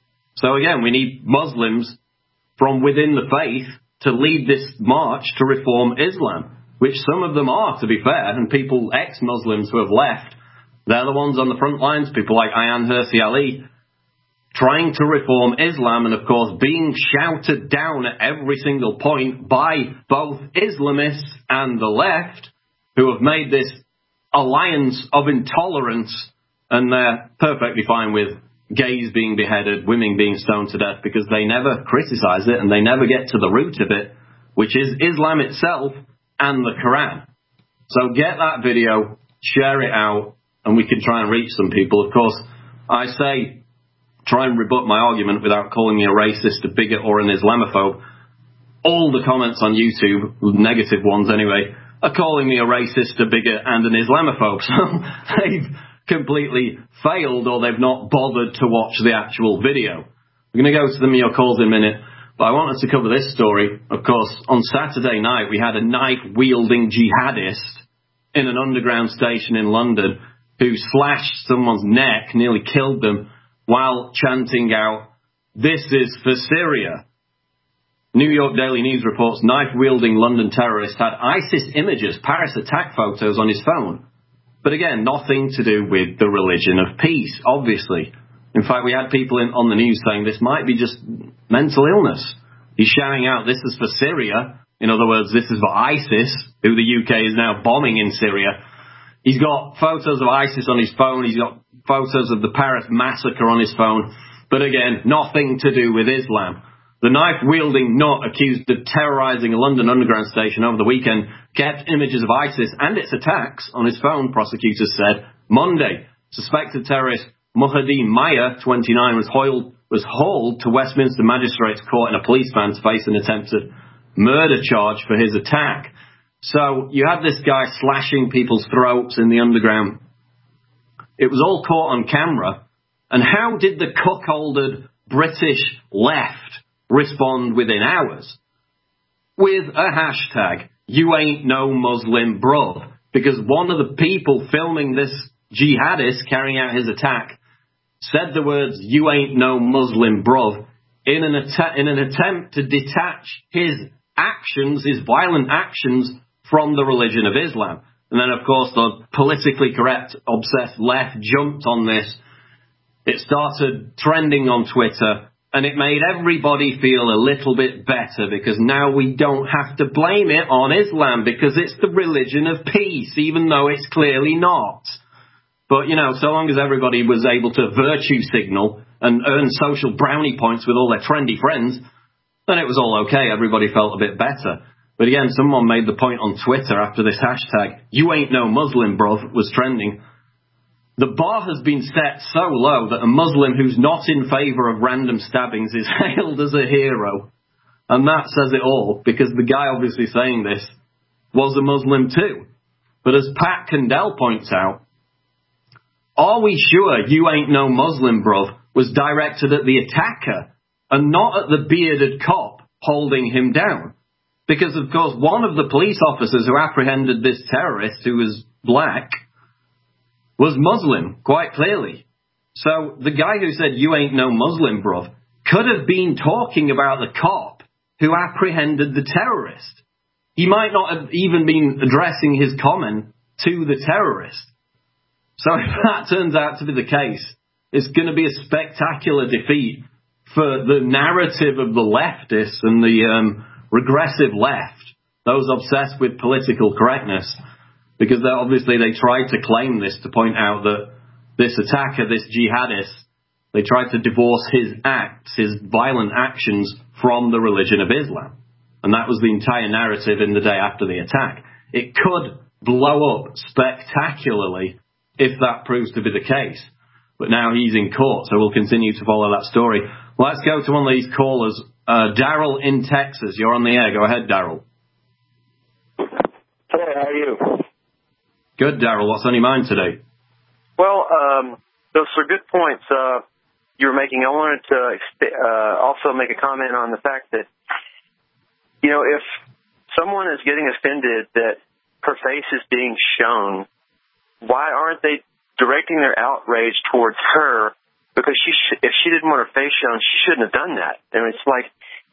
So again, we need Muslims from within the faith to lead this march to reform Islam, which some of them are, to be fair, and people, ex-Muslims who have left, they're the ones on the front lines, people like Ayaan Hirsi Ali, trying to reform Islam and, of course, being shouted down at every single point by both Islamists and the left, who have made this alliance of intolerance, and they're perfectly fine with gays being beheaded, women being stoned to death, because they never criticize it and they never get to the root of it, which is Islam itself and the Quran. So get that video, share it out, and we can try and reach some people. Of course, I say try and rebut my argument without calling me a racist, a bigot, or an Islamophobe. all the comments on YouTube, negative ones anyway, are calling me a racist, a bigot, and an Islamophobe. So they've completely failed, or they've not bothered to watch the actual video. We're going to go to some of your calls in a minute, but I wanted to cover this story. Of course, on Saturday night, we had a knife-wielding jihadist in an underground station in London who slashed someone's neck, nearly killed them, while chanting out, "This is for Syria." New York Daily News reports knife-wielding London terrorist had ISIS images, Paris attack photos on his phone. But again, nothing to do with the religion of peace, obviously. In fact, we had people on the news saying this might be just mental illness. He's shouting out, "This is for Syria." In other words, this is for ISIS, who the UK is now bombing in Syria. He's got photos of ISIS on his phone. He's got photos of the Paris massacre on his phone. But again, nothing to do with Islam. The knife-wielding nut accused of terrorizing a London underground station over the weekend kept images of ISIS and its attacks on his phone, prosecutors said. Monday, suspected terrorist Muhyiddin Maya, 29, was hauled to Westminster Magistrates Court in a police van to face an attempted murder charge for his attack. So you had this guy slashing people's throats in the underground. It was all caught on camera. And how did the cuckolded British left respond within hours? With a hashtag, "You ain't no Muslim bruv," because one of the people filming this jihadist carrying out his attack said the words, "You ain't no Muslim bruv," in an attempt to detach his actions, his violent actions, from the religion of Islam. And then, of course, the politically correct, obsessed left jumped on this. It started trending on Twitter, and it made everybody feel a little bit better because now we don't have to blame it on Islam because it's the religion of peace, even though it's clearly not. But, you know, so long as everybody was able to virtue signal and earn social brownie points with all their trendy friends, then it was all okay. Everybody felt a bit better. But again, someone made the point on Twitter after this hashtag, "You ain't no Muslim, bruv," was trending. The bar has been set so low that a Muslim who's not in favor of random stabbings is hailed as a hero. And that says it all, because the guy obviously saying this was a Muslim too. But as Pat Condell points out, are we sure "You ain't no Muslim, bruv" was directed at the attacker and not at the bearded cop holding him down? Because, of course, one of the police officers who apprehended this terrorist, who was black, was Muslim, quite clearly. So the guy who said, "You ain't no Muslim, bruv," could have been talking about the cop who apprehended the terrorist. He might not have even been addressing his comment to the terrorist. So if that turns out to be the case, it's going to be a spectacular defeat for the narrative of the leftists and the regressive left, those obsessed with political correctness, because obviously they tried to claim this to point out that this attacker, this jihadist, they tried to divorce his acts, his violent actions, from the religion of Islam. And that was the entire narrative in the day after the attack. It could blow up spectacularly if that proves to be the case. But now he's in court, so we'll continue to follow that story. Let's go to one of these callers. Daryl in Texas. You're on the air. Go ahead, Daryl. Hey, how are you? Good, Daryl. What's on your mind today? Well, those are good points you were making. I wanted to also make a comment on the fact that, you know, if someone is getting offended that her face is being shown, why aren't they directing their outrage towards her? Because if she didn't want her face shown, she shouldn't have done that. And it's like,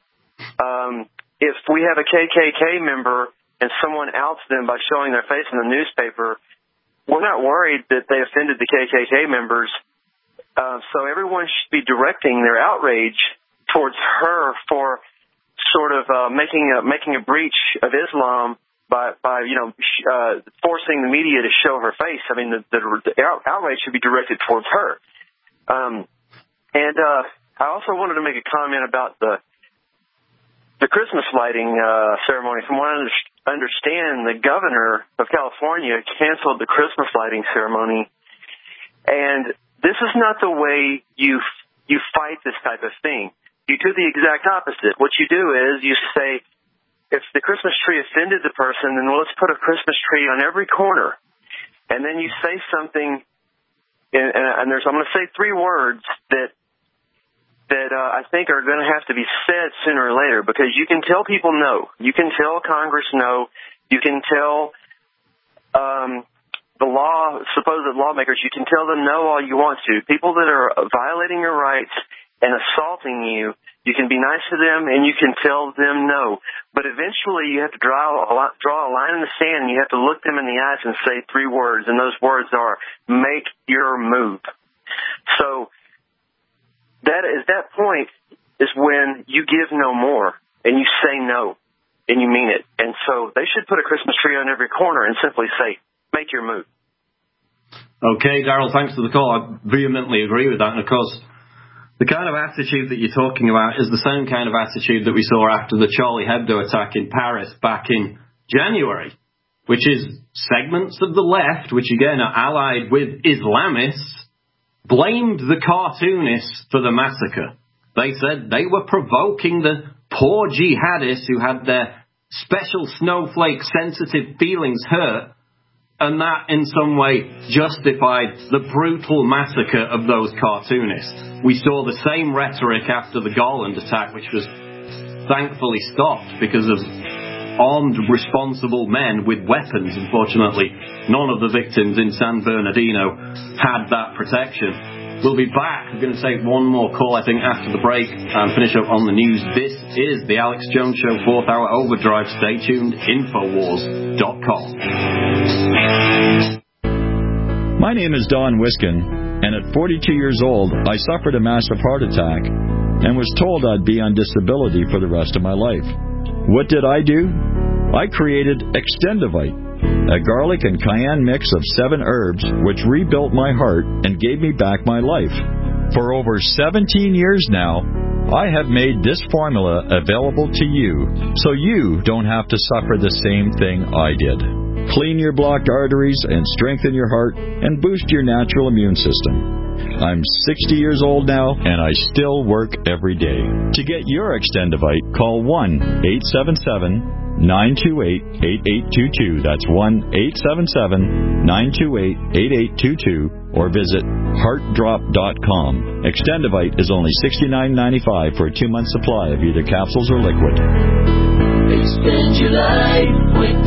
if we have a KKK member and someone outs them by showing their face in the newspaper, we're not worried that they offended the KKK members. So everyone should be directing their outrage towards her for sort of making a breach of Islam by forcing the media to show her face. I mean, the outrage should be directed towards her. And I also wanted to make a comment about the Christmas lighting ceremony. From what I understand, the governor of California canceled the Christmas lighting ceremony. And this is not the way you fight this type of thing. You do the exact opposite. What you do is you say, if the Christmas tree offended the person, then let's put a Christmas tree on every corner. And then you say something, and I'm going to say 3 words that I think are going to have to be said sooner or later, because you can tell people no. You can tell Congress no. You can tell supposed lawmakers, you can tell them no all you want to. People that are violating your rights and assaulting you, you can be nice to them and you can tell them no. But eventually you have to draw a line in the sand, and you have to look them in the eyes and say 3 words, and those words are, make your move. So that point is when you give no more and you say no and you mean it. And so they should put a Christmas tree on every corner and simply say, make your move. Okay, Daryl, thanks for the call. I vehemently agree with that. And, of course, the kind of attitude that you're talking about is the same kind of attitude that we saw after the Charlie Hebdo attack in Paris back in January, which is segments of the left, which, again, are allied with Islamists, blamed the cartoonists for the massacre. They said they were provoking the poor jihadists who had their special snowflake sensitive feelings hurt, and that in some way justified the brutal massacre of those cartoonists. We saw the same rhetoric after the Garland attack, which was thankfully stopped because of armed, responsible men with weapons. Unfortunately, none of the victims in San Bernardino had that protection. We'll be back. We're going to take one more call, I think, after the break and finish up on the news. This is the Alex Jones Show 4th Hour Overdrive. Stay tuned. Infowars.com. My name is Don Wiskin, and at 42 years old, I suffered a massive heart attack and was told I'd be on disability for the rest of my life. What did I do? I created Extendivite, a garlic and cayenne mix of 7 herbs which rebuilt my heart and gave me back my life. For over 17 years now, I have made this formula available to you, so you don't have to suffer the same thing I did. Clean your blocked arteries and strengthen your heart and boost your natural immune system. I'm 60 years old now, and I still work every day. To get your Extendivite, call 1-877-928-8822. That's 1-877-928-8822. Or visit heartdrop.com. Extendivite is only $69.95 for a 2-month supply of either capsules or liquid. Extend your life with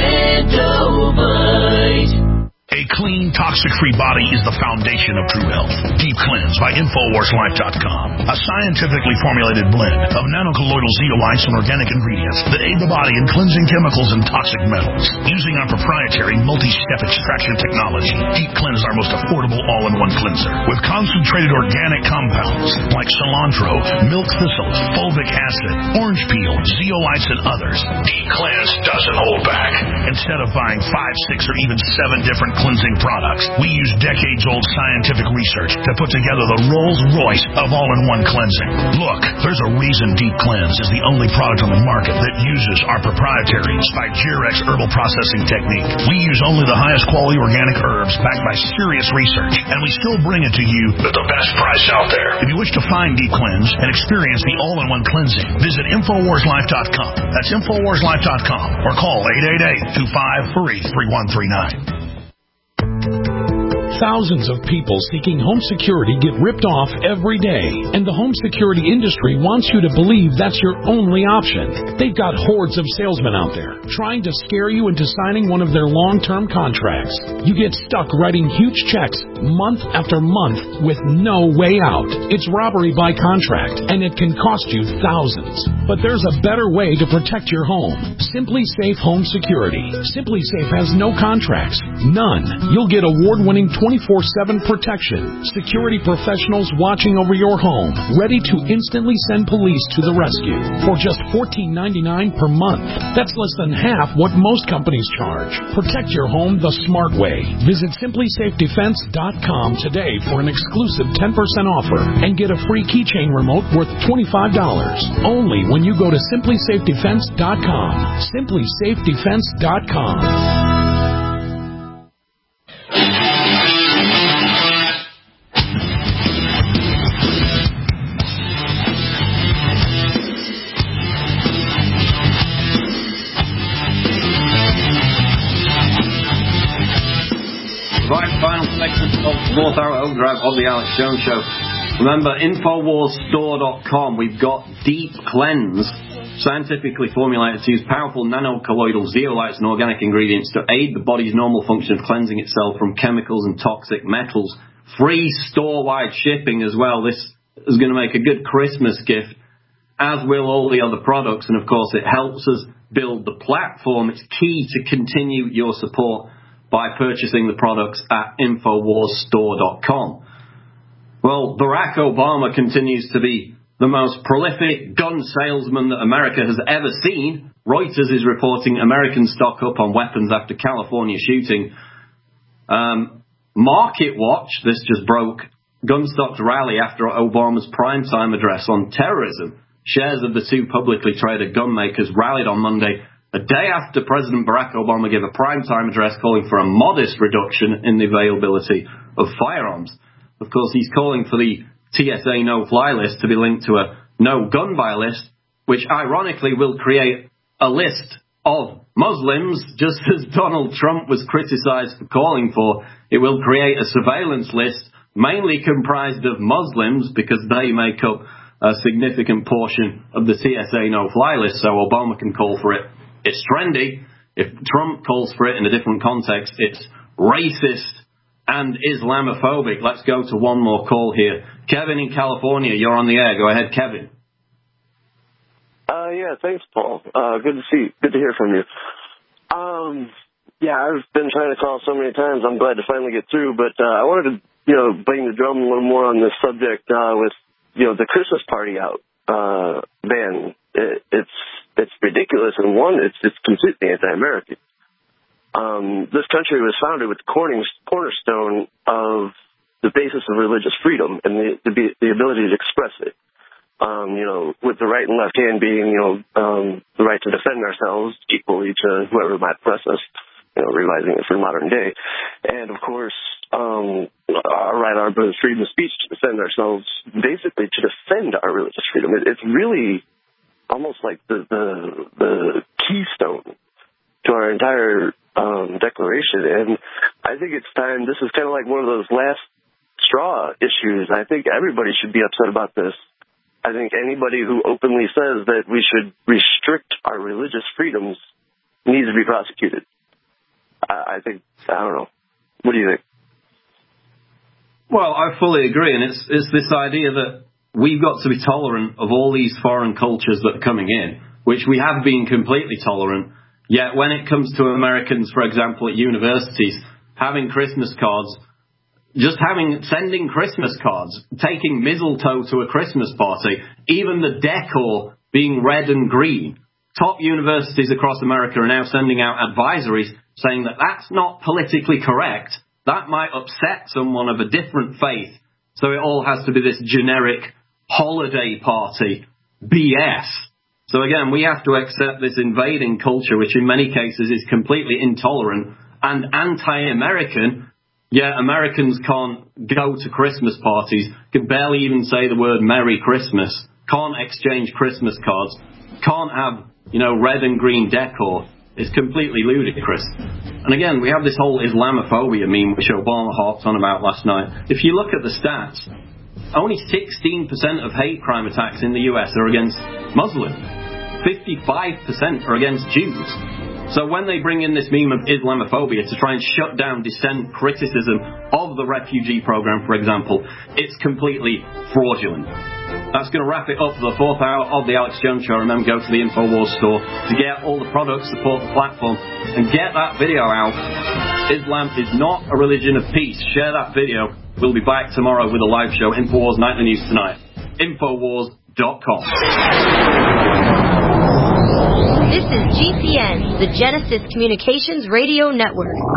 Extendivite. A clean, toxic-free body is the foundation of true health. Deep Cleanse by InfoWarsLife.com. A scientifically formulated blend of nanocolloidal zeolites and organic ingredients that aid the body in cleansing chemicals and toxic metals. Using our proprietary multi-step extraction technology, Deep Cleanse is our most affordable all-in-one cleanser with concentrated organic compounds like cilantro, milk thistle, fulvic acid, orange peel, zeolites, and others. Deep Cleanse doesn't hold back. Instead of buying 5, 6, or even 7 different cleansing products, we use decades-old scientific research to put together the Rolls-Royce of all-in-one cleansing. Look, there's a reason Deep Cleanse is the only product on the market that uses our proprietary Spigerex herbal processing technique. We use only the highest quality organic herbs backed by serious research, and we still bring it to you at the best price out there. If you wish to find Deep Cleanse and experience the all-in-one cleansing, visit InfoWarsLife.com. That's InfoWarsLife.com, or call 888-253-3139. Thousands of people seeking home security get ripped off every day, and the home security industry wants you to believe that's your only option. They've got hordes of salesmen out there trying to scare you into signing one of their long-term contracts. You get stuck writing huge checks month after month with no way out. It's robbery by contract, and it can cost you thousands. But there's a better way to protect your home. Simply Safe Home Security. Simply Safe has no contracts. None. You'll get award-winning 24/7 protection. Security professionals watching over your home, ready to instantly send police to the rescue for just $14.99 per month. That's less than half what most companies charge. Protect your home the smart way. Visit SimplySafeDefense.com today for an exclusive 10% offer and get a free keychain remote worth $25. Only when you go to SimplySafeDefense.com. SimplySafeDefense.com. Right, final segment of the fourth hour overdrive of the Alex Jones Show. Remember, InfoWarsStore.com. We've got Deep Cleanse, scientifically formulated to use powerful nanocolloidal zeolites and organic ingredients to aid the body's normal function of cleansing itself from chemicals and toxic metals. Free store-wide shipping as well. This is going to make a good Christmas gift, as will all the other products. And, of course, it helps us build the platform. It's key to continue your support by purchasing the products at InfoWarsStore.com. Well, Barack Obama continues to be the most prolific gun salesman that America has ever seen. Reuters is reporting Americans stock up on weapons after California shooting. Market Watch, this just broke, gun stocks rally after Obama's primetime address on terrorism. Shares of the two publicly traded gun makers rallied on Monday, a day after President Barack Obama gave a primetime address calling for a modest reduction in the availability of firearms. Of course, he's calling for the TSA no-fly list to be linked to a no-gun-buy list, which ironically will create a list of Muslims, just as Donald Trump was criticized for calling for. It will create a surveillance list mainly comprised of Muslims because they make up a significant portion of the TSA no-fly list, so Obama can call for it. It's trendy. If Trump calls for it in a different context, it's racist and Islamophobic. Let's go to one more call here. Kevin in California, you're on the air. Go ahead, Kevin. Yeah, thanks, Paul. Good to hear from you. I've been trying to call so many times. I'm glad to finally get through, but I wanted to, bang the drum a little more on this subject with, the Christmas party out ban. It's ridiculous, and one, it's completely anti-American. This country was founded with the cornerstone of the basis of religious freedom and the ability to express it. With the right and left hand being, the right to defend ourselves equally to whoever might oppress us, realizing it for modern day. And, of course, our right, our freedom of speech to defend ourselves, basically to defend our religious freedom. It's really almost like the keystone to our entire declaration. And I think it's time, this is kind of like one of those last straw issues. I think everybody should be upset about this. I think anybody who openly says that we should restrict our religious freedoms needs to be prosecuted. I don't know. What do you think? Well, I fully agree, and it's this idea that we've got to be tolerant of all these foreign cultures that are coming in, which we have been completely tolerant, yet when it comes to Americans, for example, at universities, having Christmas cards, sending Christmas cards, taking mistletoe to a Christmas party, even the decor being red and green. Top universities across America are now sending out advisories saying that that's not politically correct. That might upset someone of a different faith. So it all has to be this generic holiday party BS. So again, we have to accept this invading culture, which in many cases is completely intolerant and anti-American. Yeah, Americans can't go to Christmas parties, can barely even say the word Merry Christmas, can't exchange Christmas cards, can't have, red and green decor. It's completely ludicrous. And again, we have this whole Islamophobia meme, which Obama harped on about last night. If you look at the stats, only 16% of hate crime attacks in the US are against Muslims. 55% are against Jews. So when they bring in this meme of Islamophobia to try and shut down dissent criticism of the refugee program, for example, it's completely fraudulent. That's going to wrap it up for the fourth hour of the Alex Jones Show. Remember, go to the InfoWars store to get all the products, support the platform, and get that video out. Islam is not a religion of peace. Share that video. We'll be back tomorrow with a live show. InfoWars Nightly News tonight. Infowars.com. This is GCN, the Genesis Communications Radio Network.